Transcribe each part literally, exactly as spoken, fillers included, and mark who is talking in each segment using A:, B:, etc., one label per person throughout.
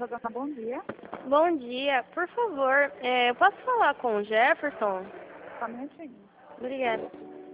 A: Rosana, bom dia.
B: Bom dia. Por favor, é, eu posso falar com o Jefferson?
A: Só um minutinho.
B: Obrigada.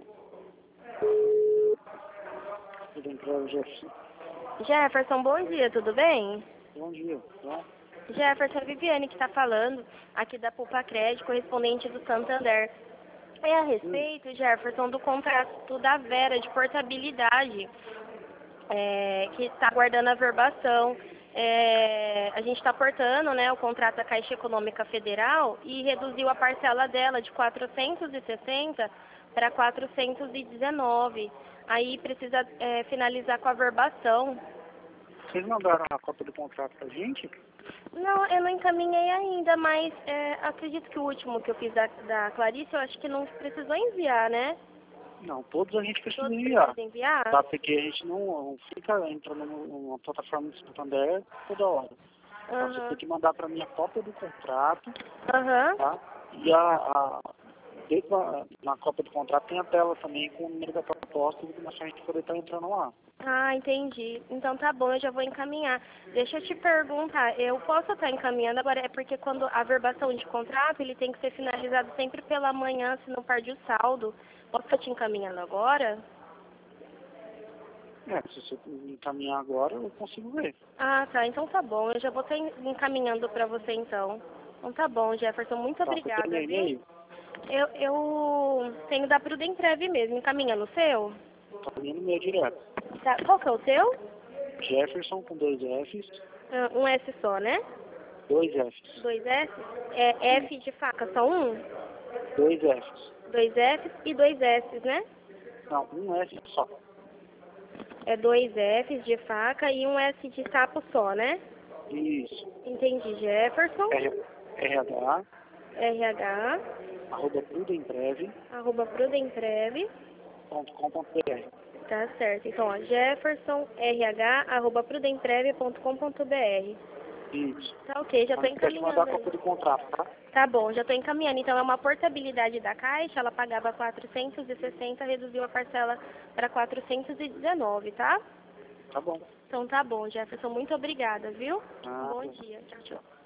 C: Tudo bem, claro, Jefferson.
B: Jefferson, bom dia, tudo bem?
C: Bom dia. Bom.
B: Jefferson, é a Viviane que está falando, aqui da Poupa Crédito, correspondente do Santander. É a respeito, Jefferson, do contrato da Vera de portabilidade, é, que está aguardando a verbação. É, a gente está portando, né, o contrato da Caixa Econômica Federal e reduziu a parcela dela de quatrocentos e sessenta para quatrocentos e dezenove. Aí precisa é, finalizar com a verbação.
C: Vocês mandaram a cópia do contrato pra gente?
B: Não, eu não encaminhei ainda, mas é, acredito que o último que eu fiz da, da Clarice, eu acho que não precisou enviar, né?
C: Não, todos a gente precisa
B: Todos
C: enviar.
B: precisam enviar?
C: Tá? Porque a gente não, não fica entrando numa plataforma do Santander toda hora. Então, você
B: Aham.
C: tem que mandar pra mim a cópia do contrato,
B: Aham.
C: tá? E a, a, dentro da, na cópia do contrato tem a tela também com o número da proposta e a gente poder estar entrando lá.
B: Ah, entendi. Então tá bom, eu já vou encaminhar. Deixa eu te perguntar, eu posso estar encaminhando agora, é porque quando a verbação de contrato, ele tem que ser finalizado sempre pela manhã, se não perde o saldo. Posso estar te encaminhando agora?
C: É, se você me encaminhar agora, eu consigo ver.
B: Ah, tá, então tá bom, eu já vou estar encaminhando pra você então. Então tá bom, Jefferson, muito
C: Tá, você
B: obrigada,
C: tem meu
B: viu?
C: e-mail?
B: Eu, eu tenho da Prudemprev mesmo, encaminhando o seu?
C: Tá vindo meu direto.
B: Tá, qual que é o seu?
C: Jefferson com dois Fs,
B: Ah, um S só, né?
C: dois Fs.
B: Dois S? É F de faca, só um?
C: Dois Fs.
B: Dois Fs e dois S, né?
C: Não, um F só.
B: É dois Fs de faca e um S de sapo só, né?
C: Isso.
B: Entendi. Jefferson,
C: R- RH,
B: R H,
C: arroba prudemprev
B: arroba prudemprev,
C: ponto com ponto br.
B: tá certo. Então, ó, Jefferson, R H, arroba prudemprev ponto com ponto br.
C: Isso.
B: Tá ok, já
C: Não
B: tô
C: esquece de mandar a
B: encaminhando
C: cópia
B: aí.
C: do contrato, tá?
B: Tá bom, já tô encaminhando. Então, é uma portabilidade da Caixa, ela pagava quatrocentos e sessenta, reduziu a parcela para quatrocentos e dezenove, tá?
C: Tá bom.
B: Então tá bom, Jefferson, muito obrigada, viu?
C: Ah,
B: Bom dia. Tchau, tchau.